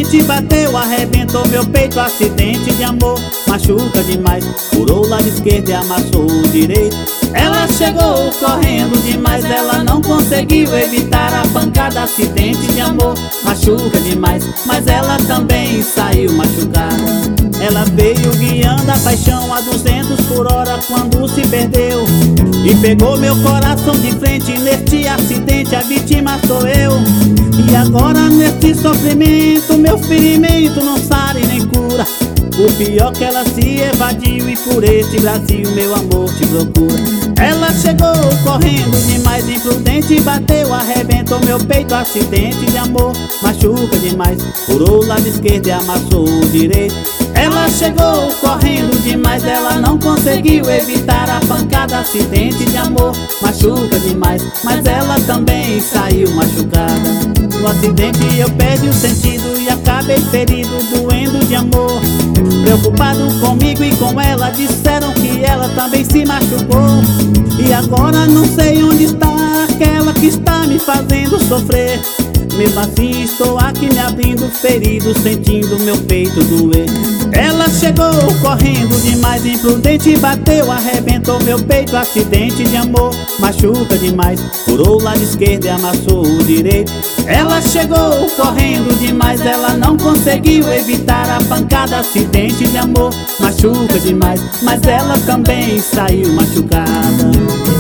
imprudente bateu, arrebentou meu peito. Acidente de amor, machuca demais. Furou o lado esquerdo e amassou o direito. Ela chegou correndo demais, ela não conseguiu evitar a pancada. Acidente de amor, machuca demais, mas ela também saiu machucada. Ela veio guiando a paixão a 200 por hora quando se perdeu e pegou meu coração de frente. Neste acidente a vítima sou eu. E agora neste sofrimento meu ferimento não sare nem cura. O pior que ela se evadiu e por este Brasil meu amor te procura. Ela chegou correndo demais, imprudente bateu, arrebentou meu peito. Acidente de amor, machuca demais. Furou o lado esquerdo e amassou o direito. Ela chegou correndo demais, ela não conseguiu evitar a pancada. Acidente de amor, machuca demais, mas ela também saiu machucada. No acidente eu perdi o sentido e acabei ferido, doendo de amor. Preocupado comigo e com ela, disseram que ela também se machucou. E agora não sei onde está aquela que está me fazendo sofrer. Mesmo assim estou aqui me abrindo, ferido, sentindo meu peito doer. Ela chegou correndo demais, imprudente bateu, arrebentou meu peito. Acidente de amor, machuca demais. Furou o lado esquerdo e amassou o direito. Ela chegou correndo demais, ela não conseguiu evitar a pancada. Acidente de amor, machuca demais, mas ela também saiu machucada.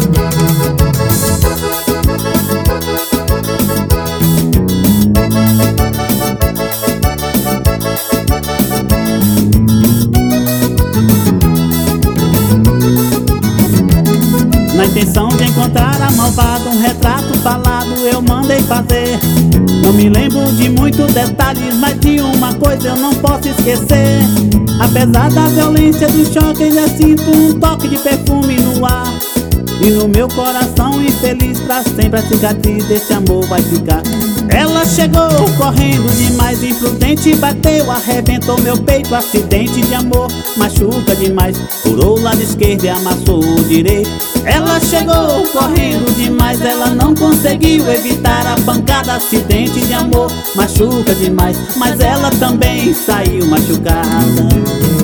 Na intenção de encontrar a malvada, um retrato falado eu mandei fazer. Não me lembro de muitos detalhes, mas de uma coisa eu não posso esquecer. Apesar da violência do choque, ainda sinto um toque de perfume no ar. E no meu coração infeliz, pra sempre a cicatriz desse amor vai ficar. Ela chegou correndo demais, imprudente bateu, arrebentou meu peito. Acidente de amor, machuca demais. Furou o lado esquerdo e amassou o direito. Ela chegou correndo demais, ela não conseguiu evitar a pancada. Acidente de amor, machuca demais, mas ela também saiu machucada.